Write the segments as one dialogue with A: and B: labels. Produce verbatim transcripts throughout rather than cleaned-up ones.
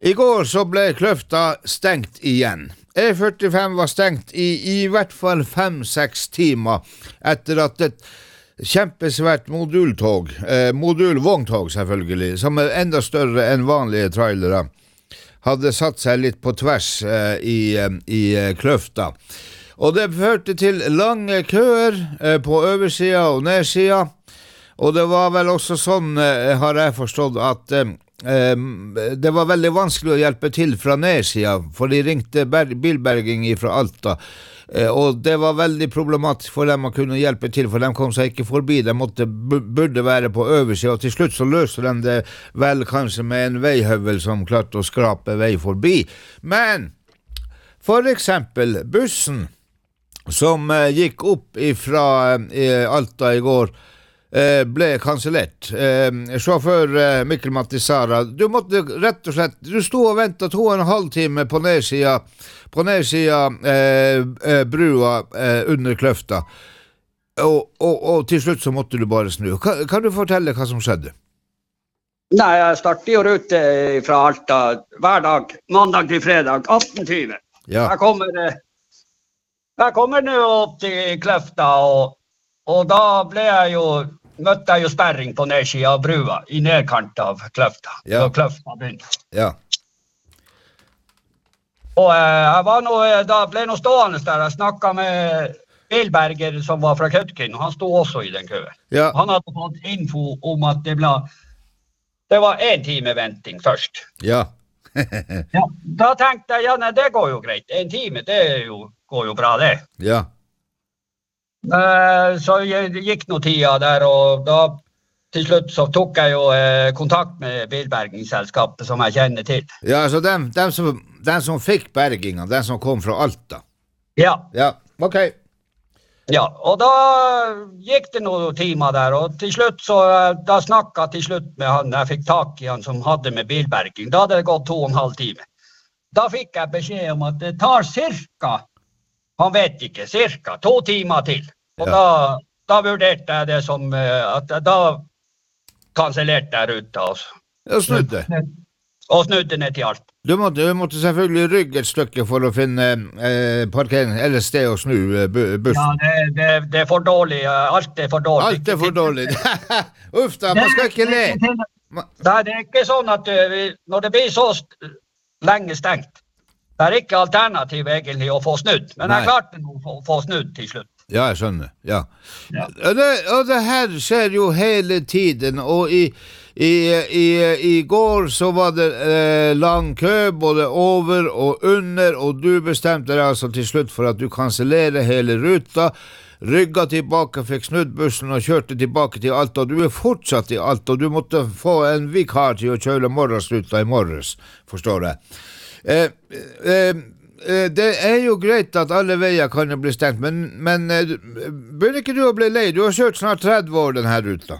A: I går så ble Kløfta stengt igjen. E førtifem var stengt i i hvert fall fem-seks timer etter at et kjempesvært modultog, eh, modulvogntog selvfølgelig, som er enda større enn vanlige trailere, hadde satt seg litt på tvers eh, i, eh, i Kløfta. Og det førte til lange køer eh, på oversida og nedsida, og det var vel også sånn, eh, har jeg forstått, at eh, det var veldig vanskelig å hjelpe til fra nedsida, for de ringte bilberging fra Alta, og det var veldig problematisk for dem å kunne hjelpe til, for de kom seg ikke forbi, de måtte, burde være på oversida, og til slutt så løste de det vel kanskje med en veihøvel som klarte å skrape vei forbi. Men for eksempel bussen som gikk opp fra Alta i går, ble kansellert. Sjåfør Mikkel Mattisara, du måtte rett og slett, du stod og ventet to og en halv time på nedsida, på nedsida eh, brua eh, under Kløfta, og, og, og til slutt så måtte du bare snu. Kan, kan du fortelle hva som skjedde?
B: Nei, jeg starter jo rute fra Alta hver dag, mandag til fredag, atten tyve.
A: Ja.
B: Jeg kommer, jeg kommer nå opp til Kløfta, og, og da ble jeg jo møtte jeg jo sperring på nedsida av brua, i nedkant av Kløfta.
A: Ja.
B: Så Kløfta begynte.
A: Ja.
B: Og eh, jeg var nå, da ble nå stående der, jeg snakket med bilberger som var fra Kautokeino, han stod også i den køen.
A: Ja.
B: Han hadde fått info om at det ble, det var en time venting først.
A: Ja.
B: Ja. Da tenkte jeg, ja, nei, det går jo greit. En time, det er jo, går jo bra det.
A: Ja.
B: Uh, så jeg gikk noe tida der, og da til slutt så tok jeg jo uh, kontakt med bilbergingsselskapet som jeg kjenner til.
A: Ja, så dem, dem, som, dem som fikk bergingen, dem som kom fra Alta.
B: Ja.
A: Ja, ok.
B: Ja, og da gikk det noen timer der, og til slutt så, uh, da snakket til slutt med han, jeg fikk tak i han som hadde med bilberging, da hadde det gått to og en halv time. Da fikk jeg beskjed om at det tar cirka, han vet ikke, cirka to timer til. Og
A: Ja.
B: da, da vurderte jeg det som, uh, at da kansellerte jeg ruta også.
A: Og snudde.
B: Og snudde ned til alt.
A: Du måtte, du måtte selvfølgelig rygge et stykke for å finne eh, parkering, eller sted å snu eh, bu- bussen.
B: Ja, det, det, det er for dårlig, uh, alt er for dårlig.
A: Alt er for dårlig. Uff da, man skal ikke le.
B: Nei, det er ikke sånn at uh, vi, når det blir så st lenge stengt, det er ikke alternativ egentlig å få snudd, men
A: Nei.
B: jeg klarte å få, få snudd til slutt.
A: Ja, jeg skjønner, ja.
B: Ja.
A: Og, det, og det her skjer jo hele tiden, og i, i, i, i går så var det eh, lang kø, både over og under, og du bestemte deg altså til slutt for at du kansellerer hele ruta, rygga tilbake, fikk snudd bussen og kjørte tilbake til Alta, og du er fortsatt i Alta, og du måtte få en vikar til å kjøre morgensruta i morges, forstår jeg. Eh, eh, Det er jo greit at alle veier kan jo bli stengt, men, men begynner ikke du å bli lei? Du har kjørt snart tretti år denne ruta.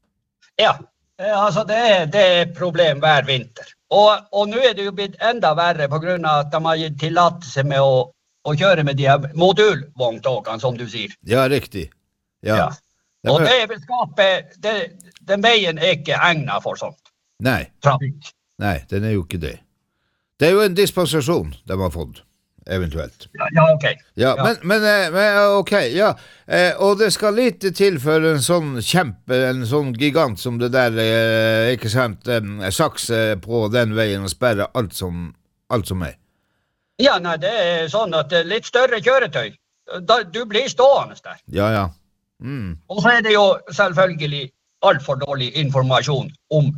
B: Ja, eh, altså det er, det er et problem hver vinter. Og, og nå er det jo blitt enda verre på grunn av at de har gitt tillatelse med å, å kjøre med de her modulvogntogene, som du sier.
A: Ja, riktig. Ja.
B: Ja. Og det vil skape, det, den veien er ikke egnet for sånt.
A: Nei,
B: Trafikk.
A: nei, den er jo ikke det. Det er jo en dispensasjon de har fått, eventuelt.
B: Ja, ja, ok.
A: Ja,
B: Ja.
A: Men, men, eh, men ok, ja. Eh, og det skal lite til for en sånn kjempe, en sånn gigant som det der, eh, ikke sant, en saks eh, på den veien og sperre alt som, alt som er.
B: Ja, nei, det er sånn at det er litt større kjøretøy. Da, du blir stående der.
A: Ja, ja. Mm.
B: Og så er det jo selvfølgelig alt for dårlig informasjon om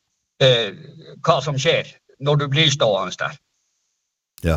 B: eh, hva som skjer når du blir stående der.
A: Ja.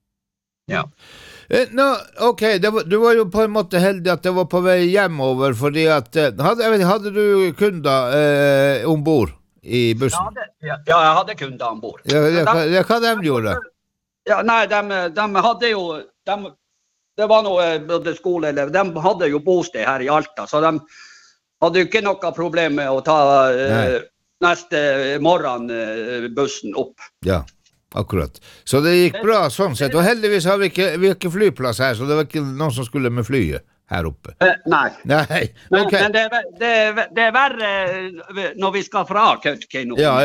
B: Ja.
A: Eh, Nå, ok, det var, du var jo på en måte heldig at det var på vei hjemover, fordi at, eh, hadde, jeg vet, ikke, hadde du kunder eh, ombord i
B: Ja,
A: bussen?
B: det, ja, ja, jeg hadde kunder ombord.
A: Ja, ja, hva, ja, hva de gjorde?
B: Ja, nei, de, de hadde jo, de, det var noe både skoleelever, de hadde jo bosted her i Alta, så de hadde jo ikke noe problem med å ta eh, neste morgen eh, bussen opp.
A: Ja, akkurat. Så det gikk bra sånn sett, og heldigvis har vi ikke, vi har ikke flyplass her, så det var ikke noen som skulle med flyet her oppe.
B: Eh, nei.
A: Nei,
B: Men,
A: ok.
B: men det, er, det, er, det er verre når vi skal fra Kautokeino.
A: Ja, ja,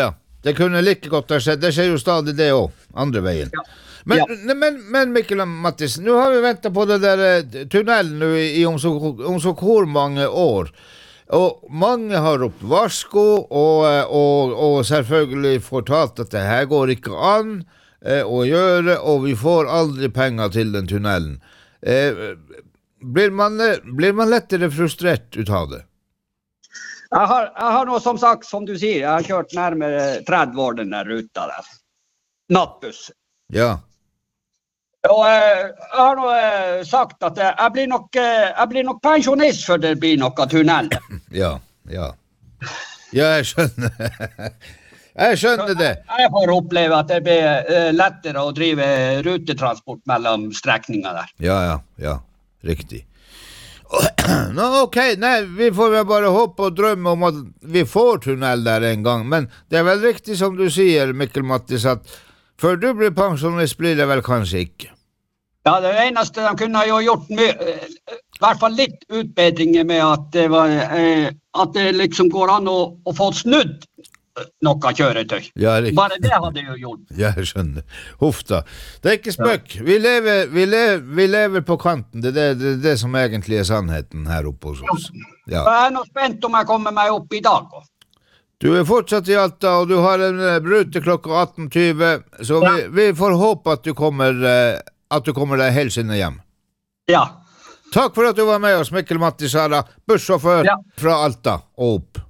A: Det kunne like godt ha skjedd. Det skjer jo stadig det også, andre veien.
B: Ja.
A: Men,
B: Ja.
A: men, men Mikkel og Mattis, nå har vi ventet på det der eh, tunnelen nu i, i om, så, om så hvor mange år. Og mange har ropt varsko, og, eh, og, og selvfølgelig fortalt at det her går ikke an eh, å gjøre, og vi får aldri penger til den tunnelen. Eh, blir, man, eh, blir man lettere frustrert ut av det?
B: Jeg har, jeg har nå som sagt, som du sier, jeg har kjørt nærmere tretti år den der ruta der. Nattbuss.
A: Ja.
B: Og eh, jeg har nå eh, sagt at eh, jeg, blir nok, eh, jeg blir nok pensjonist før det blir noe tunnel.
A: Ja, ja. Ja, jeg skjønner. Jeg skjønner det.
B: Jeg får oppleve at det blir eh, lettere å drive rutetransport mellom strekninger der.
A: Ja, ja, ja. Riktig. Nå, ok, nei, vi får vel bare håpe og drømme om at vi får tunnel der en gang, men det er vel riktig som du sier, Mikkel Mattis, at før du blir pensjonist blir det vel kanskje ikke.
B: Ja, det eneste de kunne jo gjort mye, eh, i hvert fall litt utbedringer med at det, var, eh, at det liksom går an å, å få snudd noe kjøretøy.
A: Ja, riktig.
B: Bare det hadde jo gjort.
A: Ja, jeg skjønner. Huff da. Det er ikke spøk. Vi lever, vi lever, vi lever på kanten. Det er det, det, er det som egentlig er sannheten her oppe hos oss. Ja.
B: Jeg er nå spent om jeg kommer meg opp i dag.
A: Du er fortsatt i Alta, og du har en eh, brute klokka atten tjue, så
B: Ja.
A: vi, vi får håpe at du kommer, eh, at du kommer deg helskinnet hjem.
B: Ja.
A: Takk for at du var med oss, Mikkel Mattis Sara, bussjåfør
B: Ja.
A: fra Alta og opp.